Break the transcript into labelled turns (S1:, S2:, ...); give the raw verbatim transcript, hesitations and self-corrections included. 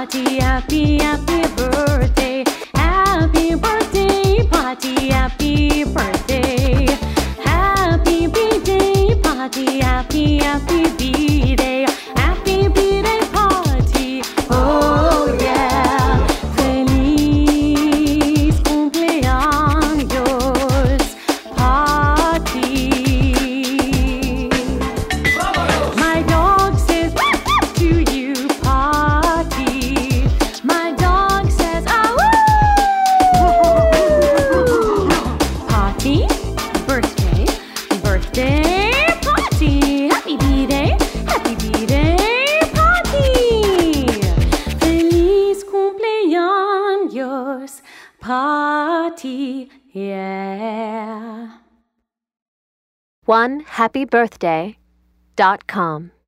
S1: party, happy, happy birthday. Happy birthday party, happy birthday. Happy birthday party, happy, happy birthday. Happy birthday party, oh yeah. Feliz cumpleaños party. My dog says to you party. My dog says ah woo. Party, birthday, birthday party. Happy birthday, happy birthday party. Feliz cumpleaños party, yeah.
S2: one happy birthday dot com